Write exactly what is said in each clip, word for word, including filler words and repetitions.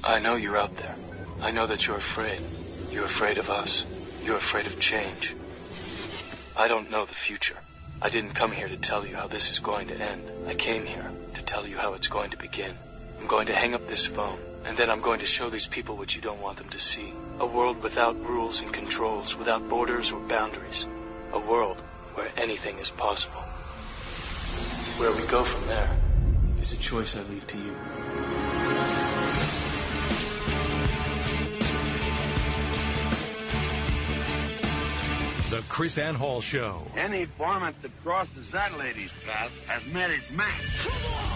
I know you're out there. I know that you're afraid. You're afraid of us. You're afraid of change. I don't know the future. I didn't come here to tell you how this is going to end. I came here to tell you how it's going to begin. I'm going to hang up this phone, and then I'm going to show these people what you don't want them to see. A world without rules and controls, without borders or boundaries. A world where anything is possible. Where we go from there is a choice I leave to you. The Chris Ann Hall Show. Any varmint that crosses that lady's path has met its match.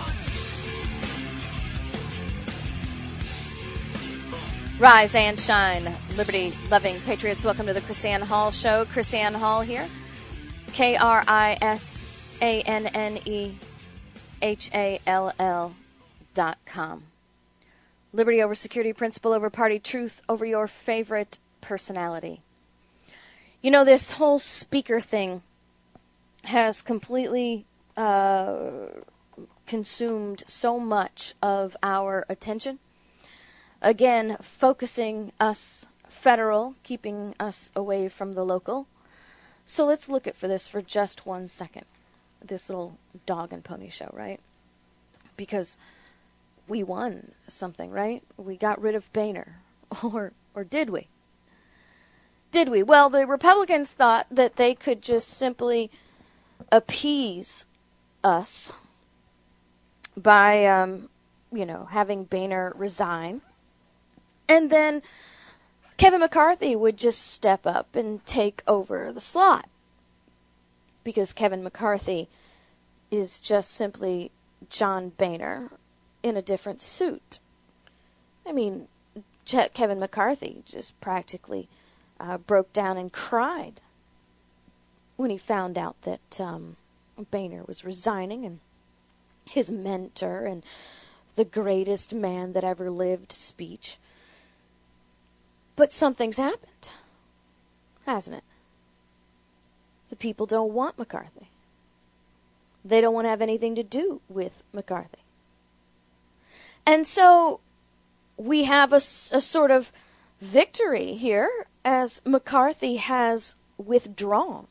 Rise and shine, liberty-loving patriots. Welcome to the Chris Ann Hall Show. Chris Ann Hall here. K R I S A N N E H A L L dot com. Liberty over security, principle over party, truth over your favorite personality. You know, this whole speaker thing has completely uh, consumed so much of our attention. Again, focusing us federal, keeping us away from the local. So let's look at for this for just one second. This little dog and pony show, right? Because we won something, right? We got rid of Boehner. Or, or did we? Did we? Well, the Republicans thought that they could just simply appease us by, um, you know, having Boehner resign. And then Kevin McCarthy would just step up and take over the slot. Because Kevin McCarthy is just simply John Boehner in a different suit. I mean, Kevin McCarthy just practically Uh, broke down and cried when he found out that um, Boehner was resigning, and his mentor and the greatest man that ever lived speech. But something's happened, hasn't it? The people don't want McCarthy. They don't want to have anything to do with McCarthy. And so we have a, a sort of victory here as McCarthy has withdrawn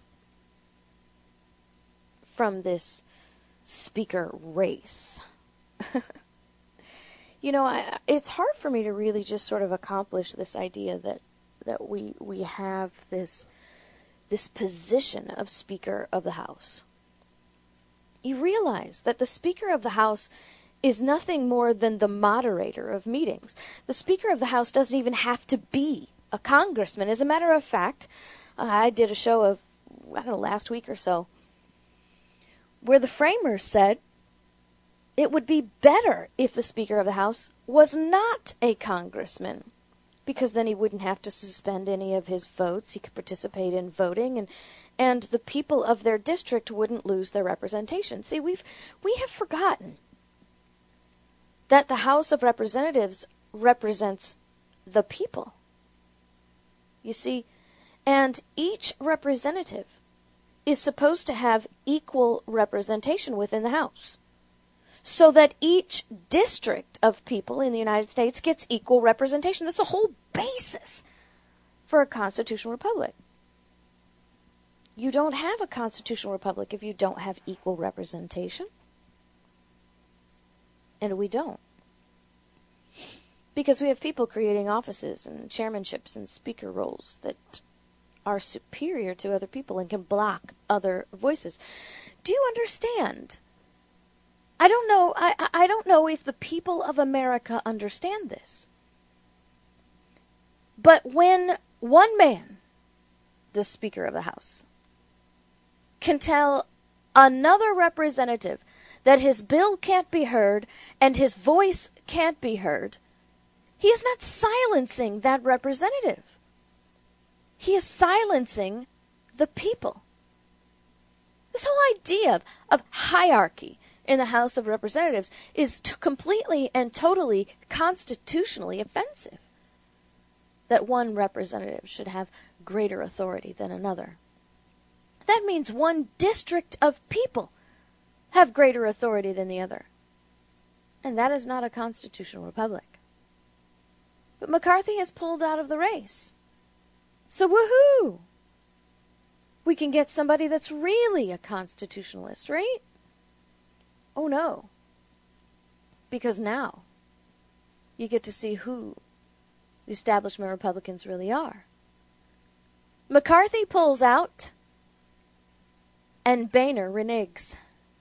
from this speaker race. You know, I, it's hard for me to really just sort of accomplish this idea that that we we have this this position of Speaker of the House. You realize that the Speaker of the House is nothing more than the moderator of meetings. The Speaker of the House doesn't even have to be a congressman. As a matter of fact, uh, I did a show of, I don't know, last week or so, where the framers said it would be better if the Speaker of the House was not a congressman, because then he wouldn't have to suspend any of his votes. He could participate in voting, and and the people of their district wouldn't lose their representation. See, we've we have forgotten that the House of Representatives represents the people. You see, and each representative is supposed to have equal representation within the House, so that each district of people in the United States gets equal representation. That's the whole basis for a constitutional republic. You don't have a constitutional republic if you don't have equal representation. And we don't. Because we have people creating offices and chairmanships and speaker roles that are superior to other people and can block other voices. Do you understand? I don't know. I, I don't know if the people of America understand this. But when one man, the Speaker of the House, can tell another representative that his bill can't be heard and his voice can't be heard, he is not silencing that representative. He is silencing the people. This whole idea of, of hierarchy in the House of Representatives is t- completely and totally constitutionally offensive. That one representative should have greater authority than another. That means one district of people have greater authority than the other. And that is not a constitutional republic. But McCarthy has pulled out of the race. So woohoo! We can get somebody that's really a constitutionalist, right? Oh no. Because now you get to see who the establishment Republicans really are. McCarthy pulls out and Boehner reneges.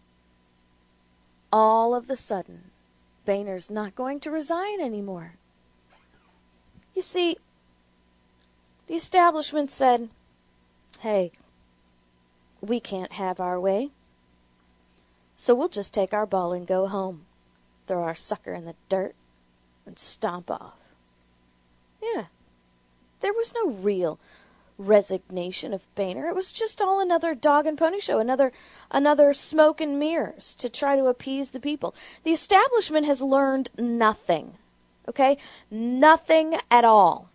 All of the sudden, Boehner's not going to resign anymore. You see, the establishment said, hey, we can't have our way, so we'll just take our ball and go home, throw our sucker in the dirt, and stomp off. Yeah, there was no real resignation of Boehner. It was just all another dog and pony show, another another smoke and mirrors to try to appease the people. The establishment has learned nothing, okay? Nothing at all.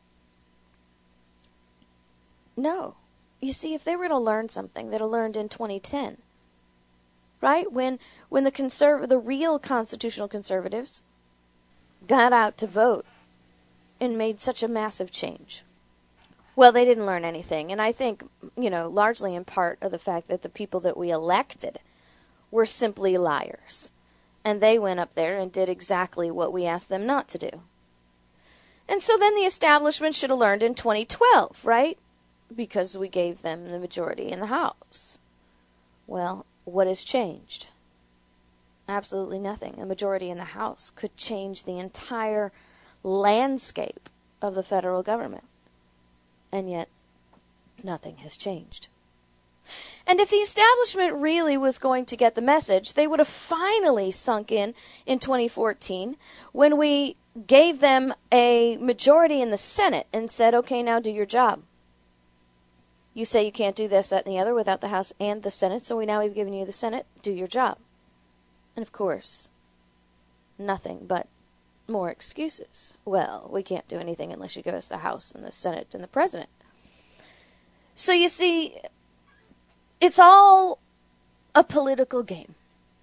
No. You see, if they were to learn something, they'd have learned in twenty ten, right? When when the conserv- the real constitutional conservatives got out to vote and made such a massive change. Well, they didn't learn anything, and I think, you know, largely in part of the fact that the people that we elected were simply liars, and they went up there and did exactly what we asked them not to do. And so then the establishment should have learned in twenty twelve, right? Because we gave them the majority in the House. Well, what has changed? Absolutely nothing. A majority in the House could change the entire landscape of the federal government. And yet, nothing has changed. And if the establishment really was going to get the message, they would have finally sunk in in twenty fourteen when we gave them a majority in the Senate and said, okay, now do your job. You say you can't do this, that, and the other without the House and the Senate, so we now we've given you the Senate, do your job. And of course, nothing but more excuses. Well, we can't do anything unless you give us the House and the Senate and the President. So you see, it's all a political game.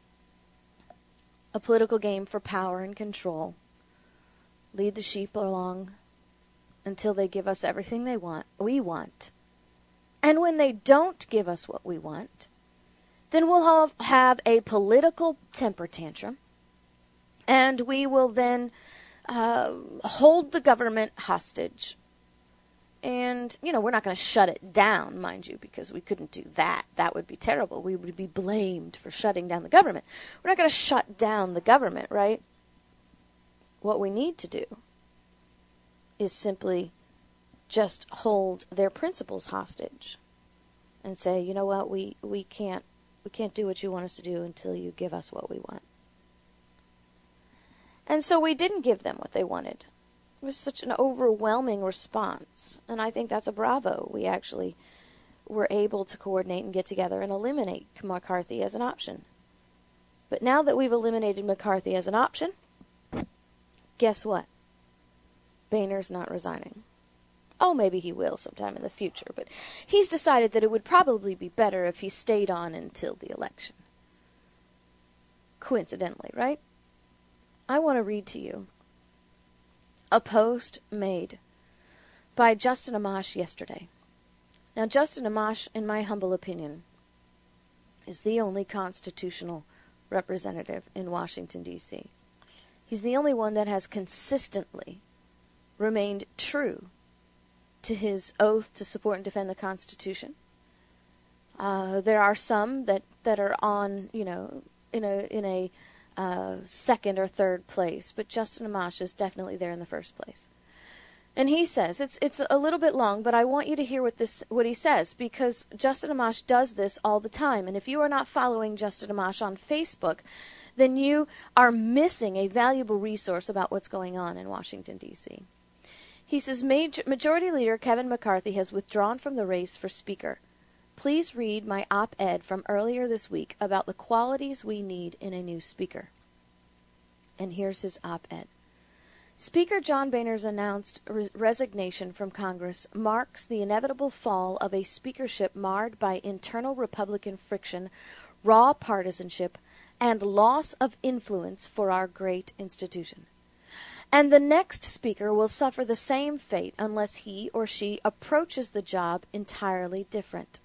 A political game for power and control. Lead the sheep along until they give us everything they want, we want. And when they don't give us what we want, then we'll have, have a political temper tantrum, and we will then uh, hold the government hostage. And, you know, we're not going to shut it down, mind you, because we couldn't do that. That would be terrible. We would be blamed for shutting down the government. We're not going to shut down the government, right? What we need to do is simply just hold their principles hostage and say, you know what, we, we can't we can't do what you want us to do until you give us what we want. And so we didn't give them what they wanted. It was such an overwhelming response, and I think that's a bravo. We actually were able to coordinate and get together and eliminate McCarthy as an option. But now that we've eliminated McCarthy as an option, guess what? Boehner's not resigning. Oh, maybe he will sometime in the future, but he's decided that it would probably be better if he stayed on until the election. Coincidentally, right? I want to read to you a post made by Justin Amash yesterday. Now, Justin Amash, in my humble opinion, is the only constitutional representative in Washington, D C He's the only one that has consistently remained true to his oath to support and defend the Constitution. Uh, there are some that, that are on, you know, in a in a uh, second or third place, but Justin Amash is definitely there in the first place. And he says, it's it's a little bit long, but I want you to hear what this what he says, because Justin Amash does this all the time. And if you are not following Justin Amash on Facebook, then you are missing a valuable resource about what's going on in Washington, D C He says, Major, Majority Leader Kevin McCarthy has withdrawn from the race for Speaker. Please read my op-ed from earlier this week about the qualities we need in a new Speaker. And here's his op-ed. Speaker John Boehner's announced re- resignation from Congress marks the inevitable fall of a speakership marred by internal Republican friction, raw partisanship, and loss of influence for our great institution. And the next speaker will suffer the same fate unless he or she approaches the job entirely different.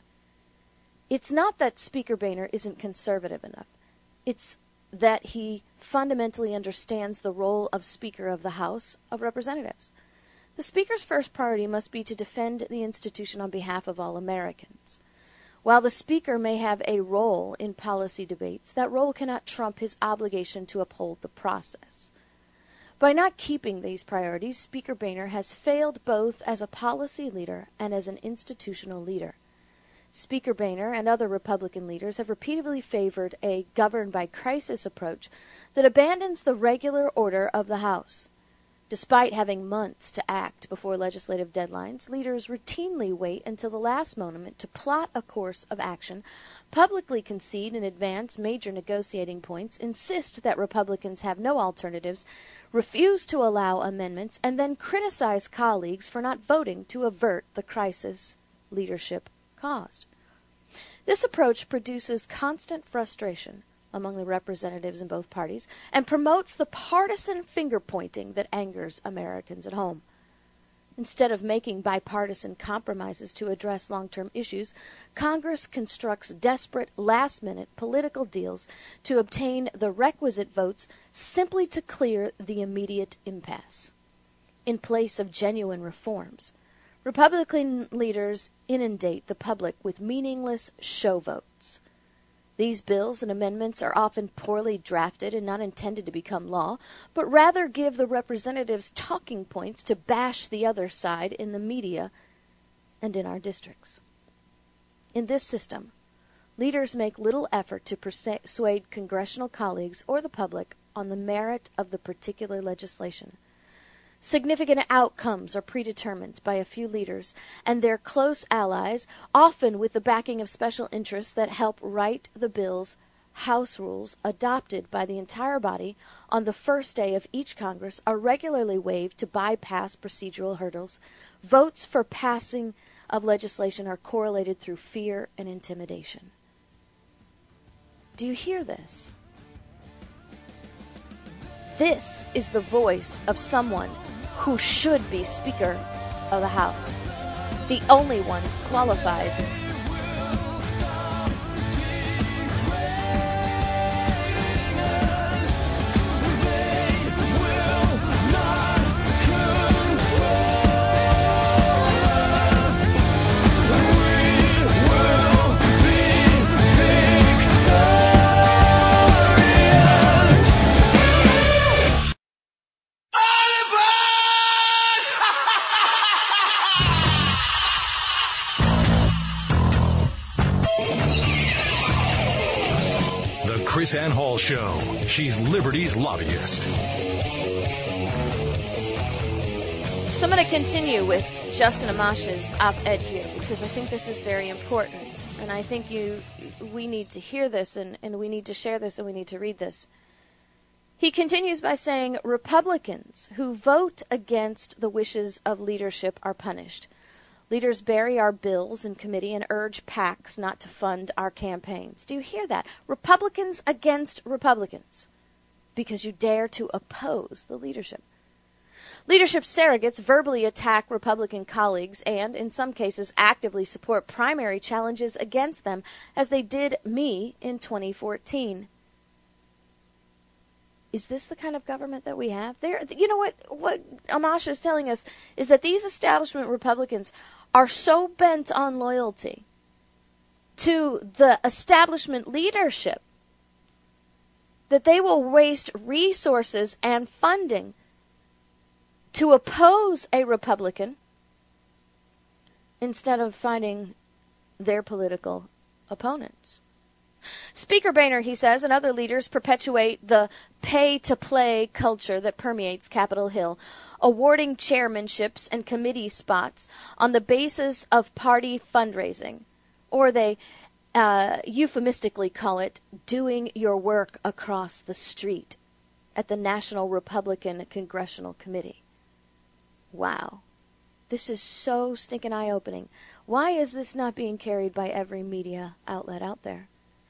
It's not that Speaker Boehner isn't conservative enough. It's that he fundamentally understands the role of Speaker of the House of Representatives. The Speaker's first priority must be to defend the institution on behalf of all Americans. While the Speaker may have a role in policy debates, that role cannot trump his obligation to uphold the process. By not keeping these priorities, Speaker Boehner has failed both as a policy leader and as an institutional leader. Speaker Boehner and other Republican leaders have repeatedly favored a govern-by-crisis approach that abandons the regular order of the House. Despite having months to act before legislative deadlines, leaders routinely wait until the last moment to plot a course of action, publicly concede in advance major negotiating points, insist that Republicans have no alternatives, refuse to allow amendments, and then criticize colleagues for not voting to avert the crisis leadership caused. This approach produces constant frustration among the representatives in both parties and promotes the partisan finger-pointing that angers Americans at home. Instead of making bipartisan compromises to address long-term issues, Congress constructs desperate, last-minute political deals to obtain the requisite votes simply to clear the immediate impasse. In place of genuine reforms, Republican leaders inundate the public with meaningless show votes. These bills and amendments are often poorly drafted and not intended to become law, but rather give the representatives talking points to bash the other side in the media and in our districts. In this system, leaders make little effort to persuade congressional colleagues or the public on the merit of the particular legislation. Significant outcomes are predetermined by a few leaders and their close allies, often with the backing of special interests that help write the bills. House rules adopted by the entire body on the first day of each Congress are regularly waived to bypass procedural hurdles. Votes for passing of legislation are correlated through fear and intimidation. Do you hear this? This is the voice of someone who should be Speaker of the House, the only one qualified. Chris Ann Hall Show. She's Liberty's lobbyist. So I'm going to continue with Justin Amash's op-ed here because I think this is very important. And I think you, we need to hear this and, and we need to share this and we need to read this. He continues by saying, Republicans who vote against the wishes of leadership are punished. Leaders bury our bills in committee and urge PACs not to fund our campaigns. Do you hear that? Republicans against Republicans because you dare to oppose the leadership. Leadership surrogates verbally attack Republican colleagues and, in some cases, actively support primary challenges against them, as they did me in twenty fourteen. Is this the kind of government that we have? There, you know what? What Amash is telling us is that these establishment Republicans are so bent on loyalty to the establishment leadership that they will waste resources and funding to oppose a Republican instead of fighting their political opponents. Speaker Boehner, he says, and other leaders perpetuate the pay-to-play culture that permeates Capitol Hill, awarding chairmanships and committee spots on the basis of party fundraising, or they uh, euphemistically call it doing your work across the street at the National Republican Congressional Committee. Wow. This is so stinking eye-opening. Why is this not being carried by every media outlet out there?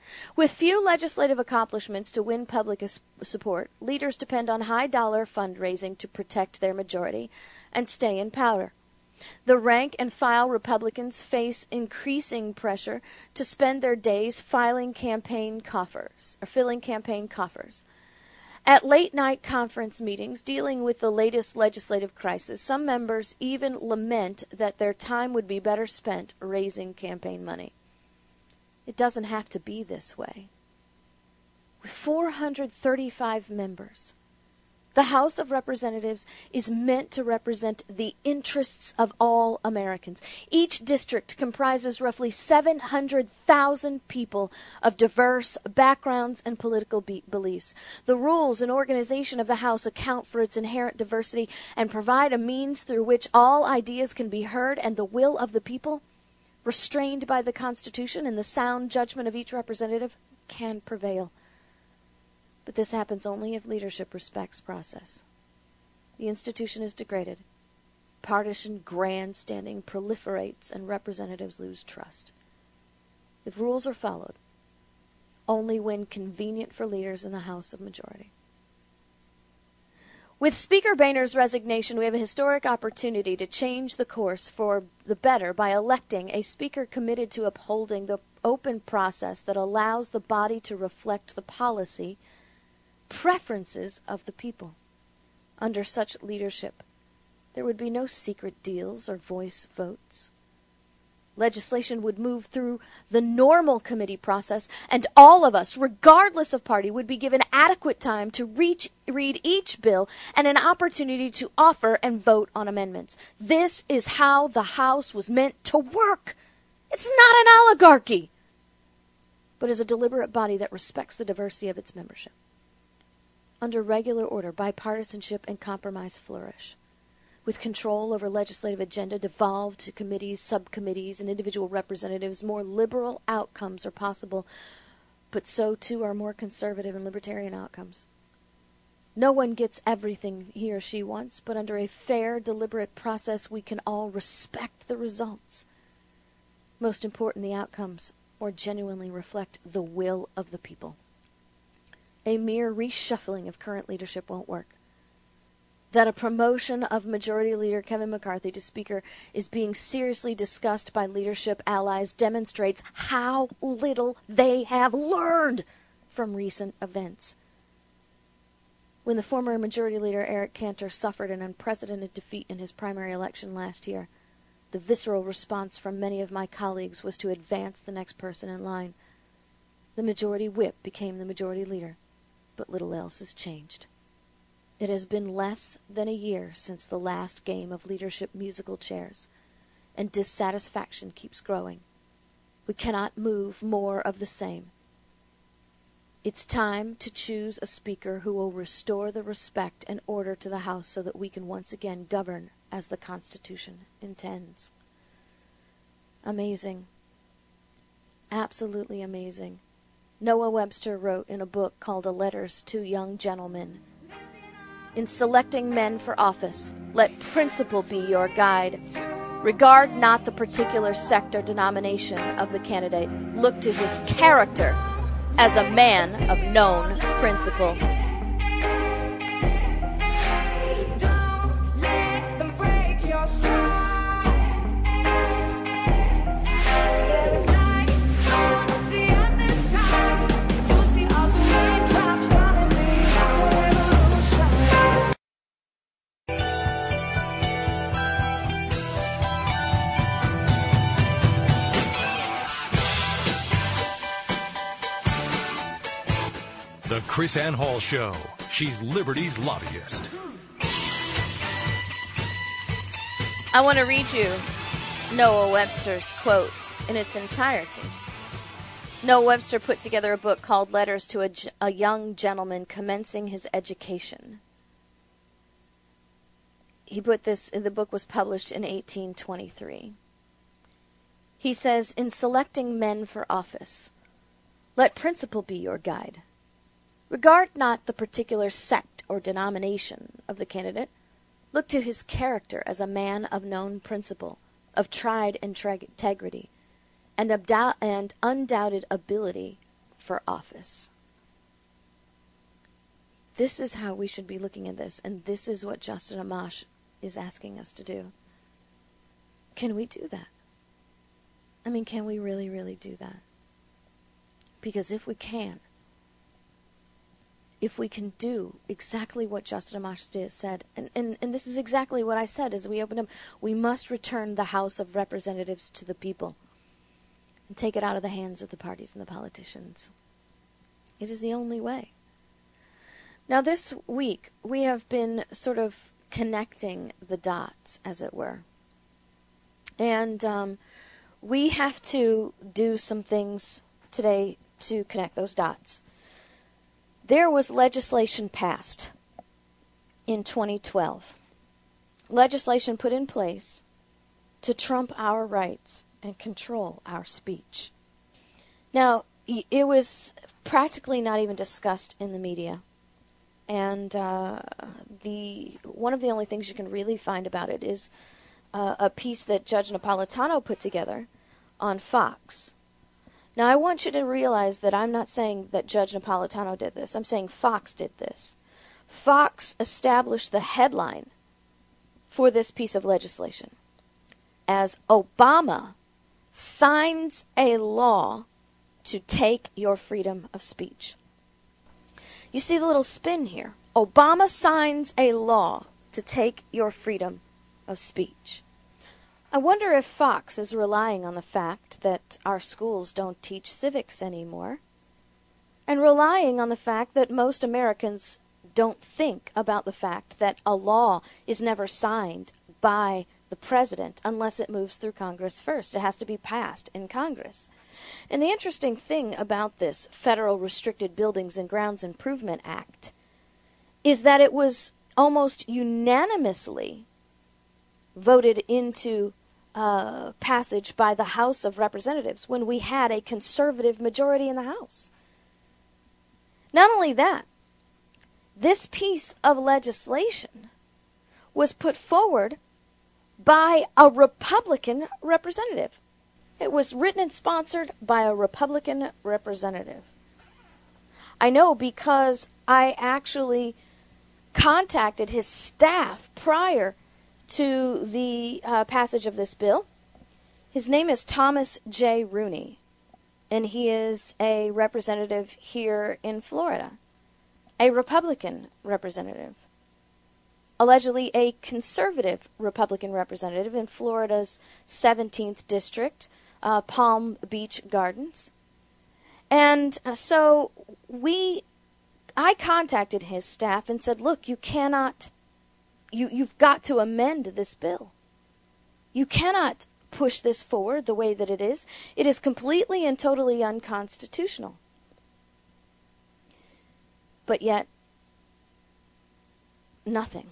With few legislative accomplishments to win public support, leaders depend on high-dollar fundraising to protect their majority and stay in power. The rank-and-file Republicans face increasing pressure to spend their days filing campaign coffers, or filling campaign coffers. At late-night conference meetings dealing with the latest legislative crisis, some members even lament that their time would be better spent raising campaign money. It doesn't have to be this way. With four hundred thirty-five members, the House of Representatives is meant to represent the interests of all Americans. Each district comprises roughly seven hundred thousand people of diverse backgrounds and political be- beliefs. The rules and organization of the House account for its inherent diversity and provide a means through which all ideas can be heard and the will of the people, restrained by the Constitution and the sound judgment of each representative, can prevail. But this happens only if leadership respects process. The institution is degraded. Partisan grandstanding proliferates and representatives lose trust. If rules are followed, only when convenient for leaders in the House of Majority. With Speaker Boehner's resignation, we have a historic opportunity to change the course for the better by electing a Speaker committed to upholding the open process that allows the body to reflect the policy preferences of the people. Under such leadership, there would be no secret deals or voice votes. Legislation would move through the normal committee process, and all of us, regardless of party, would be given adequate time to reach, read each bill and an opportunity to offer and vote on amendments. This is how the House was meant to work. It's not an oligarchy, but is a deliberate body that respects the diversity of its membership. Under regular order, bipartisanship and compromise flourish. With control over legislative agenda devolved to committees, subcommittees, and individual representatives, more liberal outcomes are possible, but so too are more conservative and libertarian outcomes. No one gets everything he or she wants, but under a fair, deliberate process, we can all respect the results. Most important, the outcomes more genuinely reflect the will of the people. A mere reshuffling of current leadership won't work. That a promotion of Majority Leader Kevin McCarthy to Speaker is being seriously discussed by leadership allies demonstrates how little they have learned from recent events. When the former Majority Leader Eric Cantor suffered an unprecedented defeat in his primary election last year, the visceral response from many of my colleagues was to advance the next person in line. The Majority Whip became the Majority Leader, but little else has changed. It has been less than a year since the last game of leadership musical chairs, and dissatisfaction keeps growing. We cannot move more of the same. It's time to choose a Speaker who will restore the respect and order to the House so that we can once again govern as the Constitution intends. Amazing. Absolutely amazing. Noah Webster wrote in a book called Letters to Young Gentlemen, "In selecting men for office, let principle be your guide. Regard not the particular sect or denomination of the candidate. Look to his character as a man of known principle." The Chris Ann Hall Show. She's Liberty's lobbyist. I want to read you Noah Webster's quote in its entirety. Noah Webster put together a book called Letters to a, a Young Gentleman Commencing His Education. He put this, the book was published in eighteen twenty-three. He says, "In selecting men for office, let principle be your guide. Regard not the particular sect or denomination of the candidate. Look to his character as a man of known principle, of tried integrity, and, and undoubted ability for office. This is how we should be looking at this, and this is what Justin Amash is asking us to do. Can we do that? I mean, can we really, really do that? Because if we can, if we can do exactly what Justin Amash did, said, and, and, and this is exactly what I said as we opened up, we must return the House of Representatives to the people and take it out of the hands of the parties and the politicians. It is the only way. Now, this week, we have been sort of connecting the dots, as it were. And um, we have to do some things today to connect those dots. There was legislation passed in twenty twelve. Legislation put in place to trump our rights and control our speech. Now, it was practically not even discussed in the media. And uh, the one of the only things you can really find about it is uh, a piece that Judge Napolitano put together on Fox. Now, I want you to realize that I'm not saying that Judge Napolitano did this. I'm saying Fox did this. Fox established the headline for this piece of legislation as Obama signs a law to take your freedom of speech. You see the little spin here. Obama signs a law to take your freedom of speech. I wonder if Fox is relying on the fact that our schools don't teach civics anymore, and relying on the fact that most Americans don't think about the fact that a law is never signed by the president unless it moves through Congress first. It has to be passed in Congress. And the interesting thing about this Federal Restricted Buildings and Grounds Improvement Act is that it was almost unanimously voted into uh, passage by the House of Representatives when we had a conservative majority in the House. Not only that, this piece of legislation was put forward by a Republican representative. It was written and sponsored by a Republican representative. I know because I actually contacted his staff prior to the uh, passage of this bill. His name is Thomas J. Rooney, and he is a representative here in Florida, a Republican representative, allegedly a conservative Republican representative in Florida's seventeenth District, uh, Palm Beach Gardens. And so we, I contacted his staff and said, look, you cannot, you, you've got to amend this bill. You cannot push this forward the way that it is. It is completely and totally unconstitutional. But yet, nothing.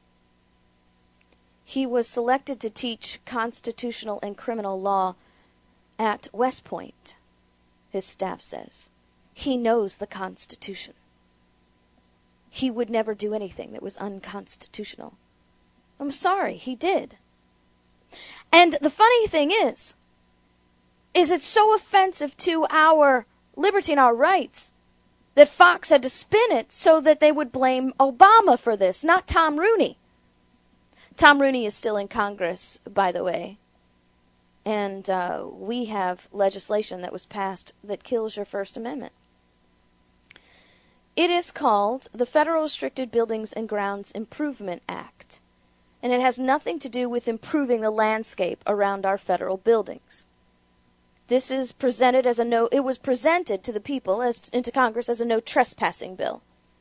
He was selected to teach constitutional and criminal law at West Point, his staff says. He knows the Constitution. He would never do anything that was unconstitutional. I'm sorry, he did. And the funny thing is, is it's so offensive to our liberty and our rights that Fox had to spin it so that they would blame Obama for this, not Tom Rooney. Tom Rooney is still in Congress, by the way. And uh, we have legislation that was passed that kills your First Amendment. It is called the Federal Restricted Buildings and Grounds Improvement Act. And it has nothing to do with improving the landscape around our federal buildings. This is presented as a no, it was presented to the people, as into Congress, as a no trespassing bill.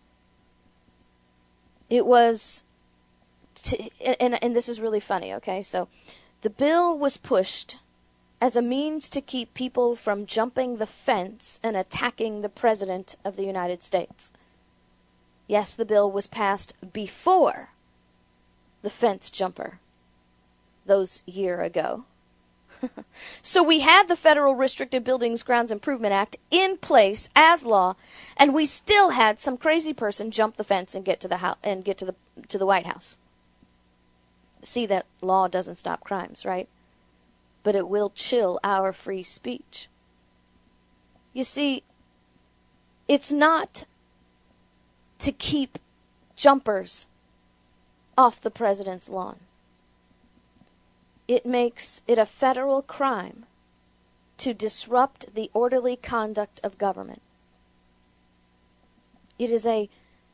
It was, to, and, and this is really funny, okay? So the bill was pushed as a means to keep people from jumping the fence and attacking the President of the United States. Yes, the bill was passed before the fence jumper those year ago. So we had the Federal Restricted Buildings Grounds Improvement Act in place as law, and we still had some crazy person jump the fence and get to the house and get to the to the White House. See, that law doesn't stop crimes, right? But it will chill our free speech. You see, It's not to keep jumpers off the president's lawn. It makes it a federal crime to disrupt the orderly conduct of government. It is a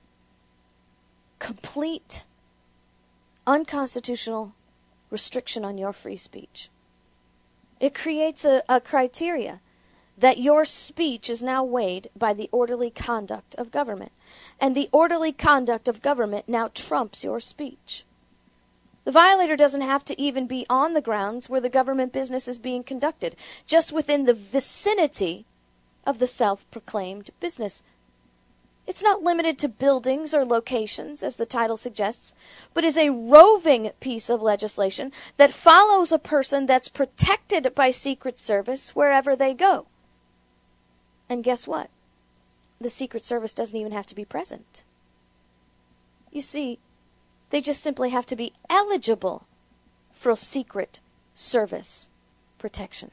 complete unconstitutional restriction on your free speech. It creates a, a criteria that your speech is now weighed by the orderly conduct of government. And the orderly conduct of government now trumps your speech. The violator doesn't have to even be on the grounds where the government business is being conducted, just within the vicinity of the self-proclaimed business. It's not limited to buildings or locations, as the title suggests, but is a roving piece of legislation that follows a person that's protected by Secret Service wherever they go. And guess what? The Secret Service doesn't even have to be present. You see, they just simply have to be eligible for Secret Service protection.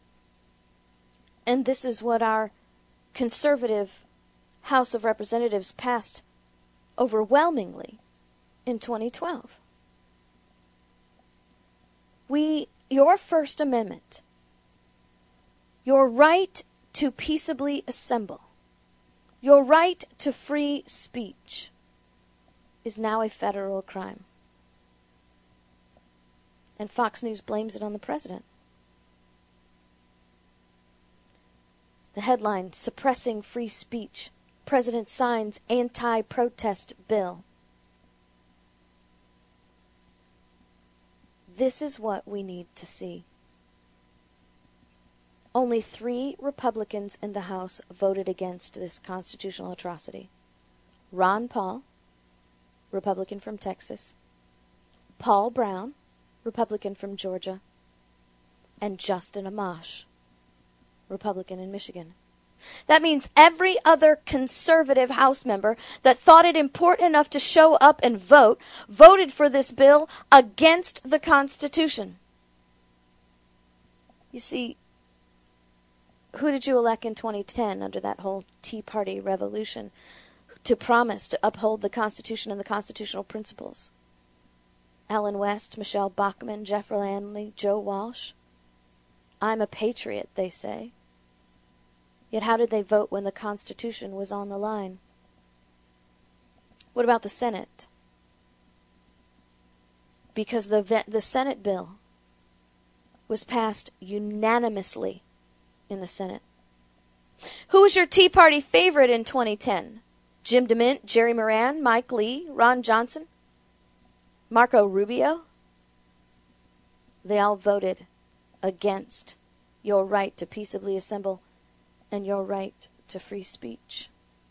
And this is what our conservative House of Representatives passed overwhelmingly in twenty twelve. We, your First Amendment, your right to peaceably assemble, your right to free speech, is now a federal crime. And Fox News blames it on the president. The headline, Suppressing Free Speech. President signs anti-protest bill. This is what we need to see. Only three Republicans in the House voted against this constitutional atrocity. Ron Paul, Republican from Texas, Paul Brown, Republican from Georgia, and Justin Amash, Republican in Michigan. That means every other conservative House member that thought it important enough to show up and vote, voted for this bill against the Constitution. You see, who did you elect in twenty ten under that whole Tea Party revolution to promise to uphold the Constitution and the constitutional principles? Allen West, Michelle Bachmann, Jeff Landry, Joe Walsh. I'm a patriot, they say. Yet how did they vote when the Constitution was on the line? What about the Senate? Because the the Senate bill was passed unanimously in the Senate. Who was your Tea Party favorite in twenty ten? Jim DeMint, Jerry Moran, Mike Lee, Ron Johnson, Marco Rubio? They all voted against your right to peaceably assemble and your right to free speech.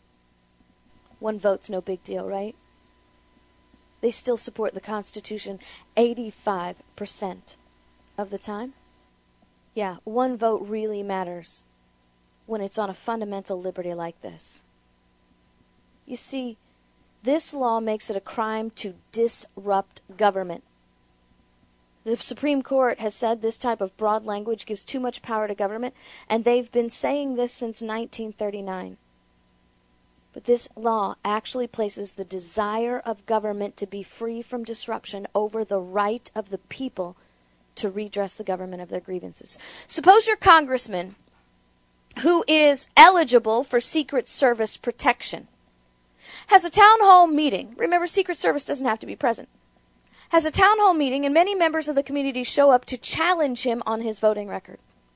One vote's no big deal, right? They still support the Constitution eighty-five percent of the time. Yeah, one vote really matters when it's on a fundamental liberty like this. You see, this law makes it a crime to disrupt government. The Supreme Court has said this type of broad language gives too much power to government, and they've been saying this since nineteen thirty-nine. But this law actually places the desire of government to be free from disruption over the right of the people to redress the government of their grievances. Suppose your congressman, who is eligible for Secret Service protection, has a town hall meeting. Remember, Secret Service doesn't have to be present. Has a town hall meeting, and many members of the community show up to challenge him on his voting record.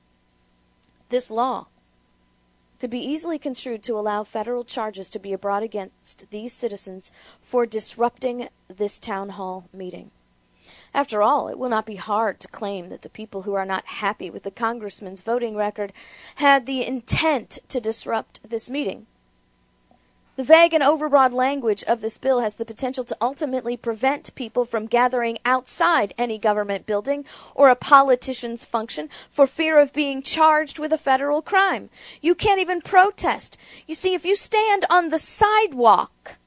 This law could be easily construed to allow federal charges to be brought against these citizens for disrupting this town hall meeting. After all, it will not be hard to claim that the people who are not happy with the congressman's voting record had the intent to disrupt this meeting. The vague and overbroad language of this bill has the potential to ultimately prevent people from gathering outside any government building or a politician's function for fear of being charged with a federal crime. You can't even protest. You see, if you stand on the sidewalk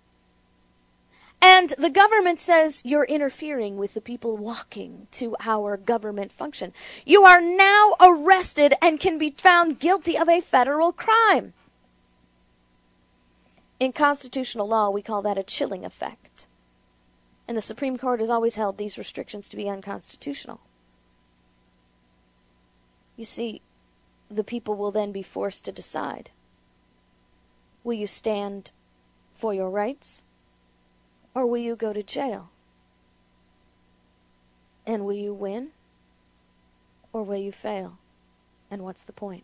and the government says you're interfering with the people walking to our government function, you are now arrested and can be found guilty of a federal crime. In constitutional law, we call that a chilling effect. And the Supreme Court has always held these restrictions to be unconstitutional. You see, the people will then be forced to decide. Will you stand for your rights, or will you go to jail? And will you win, or will you fail? And what's the point?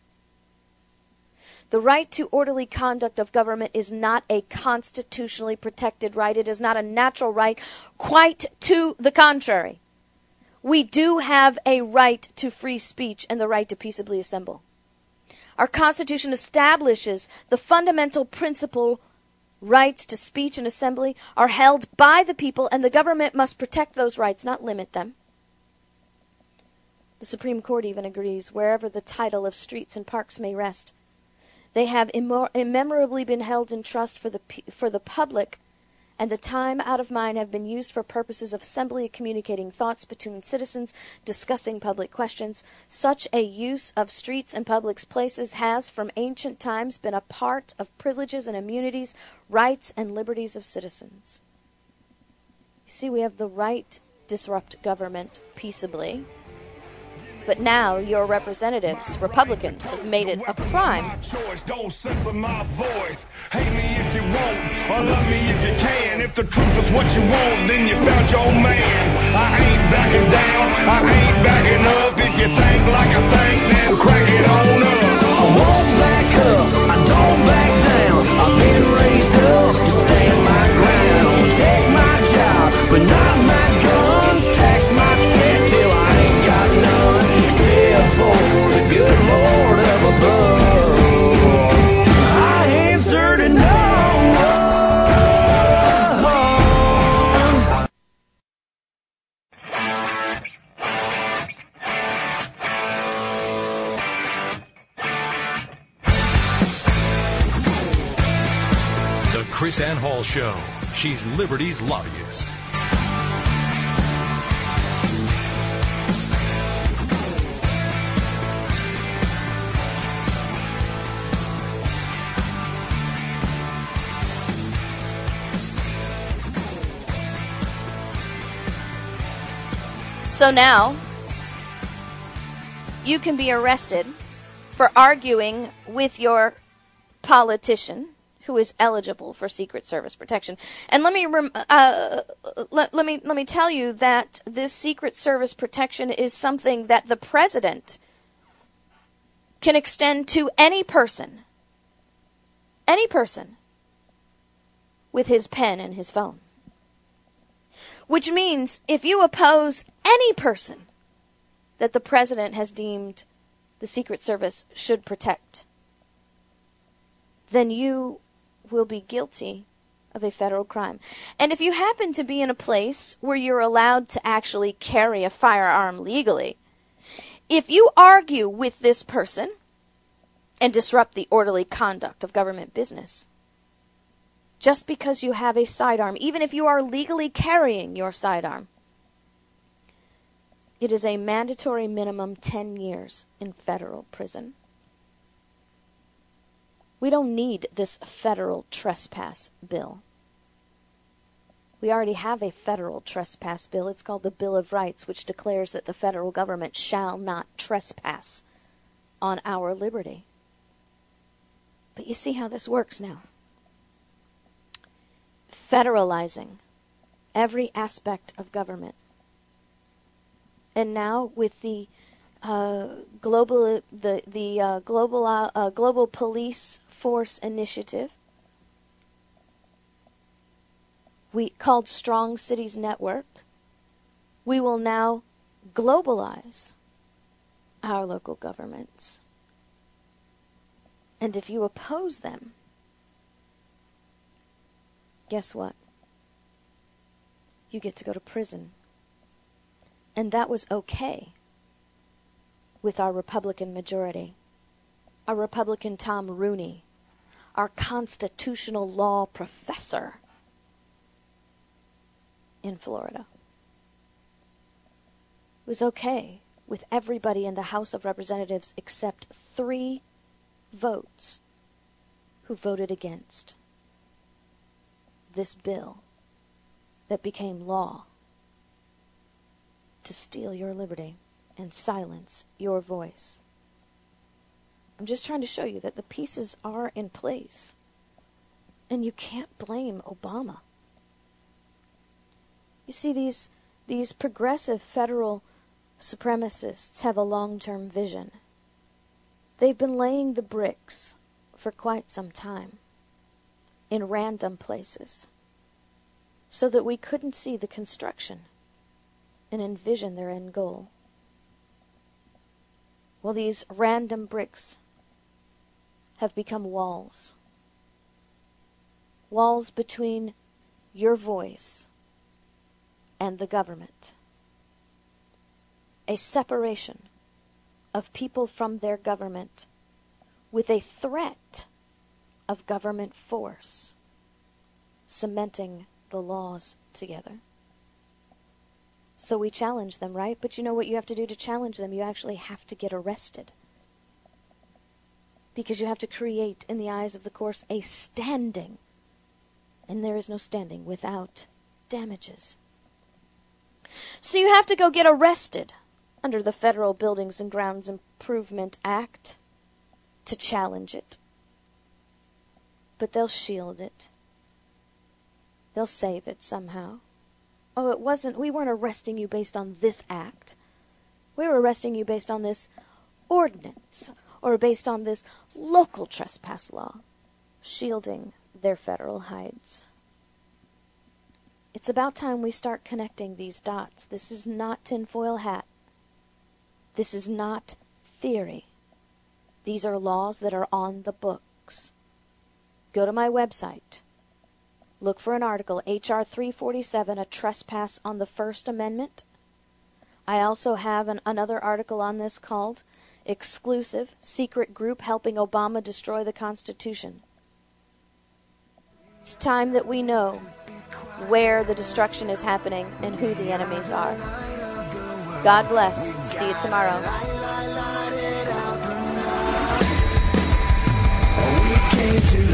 The right to orderly conduct of government is not a constitutionally protected right. It is not a natural right. Quite to the contrary. We do have a right to free speech and the right to peaceably assemble. Our Constitution establishes the fundamental principle rights to speech and assembly are held by the people, and the government must protect those rights, not limit them. The Supreme Court even agrees, wherever the title of streets and parks may rest, they have immor- immemorably been held in trust for the for the public, and the time out of mind have been used for purposes of assembly, communicating thoughts between citizens, discussing public questions. Such a use of streets and public places has from ancient times been a part of privileges and immunities, rights and liberties of citizens. You see, we have the right to disrupt government peaceably. But now your representatives, Republicans, have made it a crime. Don't censor my voice. Hate me if you won't, or love me if you can. If the truth is what you want, then you found your man. I ain't backing down, I ain't backing up. If you think like I think, then crack it on up. I won't back up, I don't back down. I've been raised up to stand my ground. Take my job, but not my guns. Tax my check till I ain't got none. Except for the good Lord up above. I answer to no one. The KrisAnne Hall Show. She's Liberty's lobbyist. So now, you can be arrested for arguing with your politician who is eligible for Secret Service protection. And let me rem- uh, let, let me let me tell you that this Secret Service protection is something that the president can extend to any person, any person, with his pen and his phone. Which means if you oppose any person that the president has deemed the Secret Service should protect, then you will be guilty of a federal crime. And if you happen to be in a place where you're allowed to actually carry a firearm legally, if you argue with this person and disrupt the orderly conduct of government business, just because you have a sidearm, even if you are legally carrying your sidearm, it is a mandatory minimum ten years in federal prison. We don't need this federal trespass bill. We already have a federal trespass bill. It's called the Bill of Rights, which declares that the federal government shall not trespass on our liberty. But you see how this works now. Federalizing every aspect of government. And now with the uh, global the the uh, global uh, uh, global police force initiative, we called Strong Cities Network, we will now globalize our local governments. And if you oppose them, guess what? You get to go to prison. And that was okay with our Republican majority. Our Republican Tom Rooney, our constitutional law professor in Florida. It was okay with everybody in the House of Representatives except three votes who voted against. this bill that became law to steal your liberty and silence your voice. I'm just trying to show you that the pieces are in place, and you can't blame Obama. You see, these these progressive federal supremacists have a long-term vision. They've been laying the bricks for quite some time in random places so that we couldn't see the construction and envision their end goal. Well, these random bricks have become walls. Walls between your voice and the government. A separation of people from their government with a threat of government force cementing the laws together. So we challenge them, right? But you know what you have to do to challenge them? You actually have to get arrested. Because you have to create, in the eyes of the courts, a standing. And there is no standing without damages. So you have to go get arrested under the Federal Buildings and Grounds Improvement Act to challenge it. But they'll shield it. They'll save it somehow. Oh, it wasn't, we weren't arresting you based on this act. We were arresting you based on this ordinance or based on this local trespass law, shielding their federal hides. It's about time we start connecting these dots. This is not tinfoil hat. This is not theory. These are laws that are on the books. Go to my website. Look for an article, H R three forty-seven, a trespass on the First Amendment. I also have an, another article on this called Exclusive Secret Group Helping Obama Destroy the Constitution. It's time that we know where the destruction is happening and who the enemies are. God bless. See you tomorrow. We came to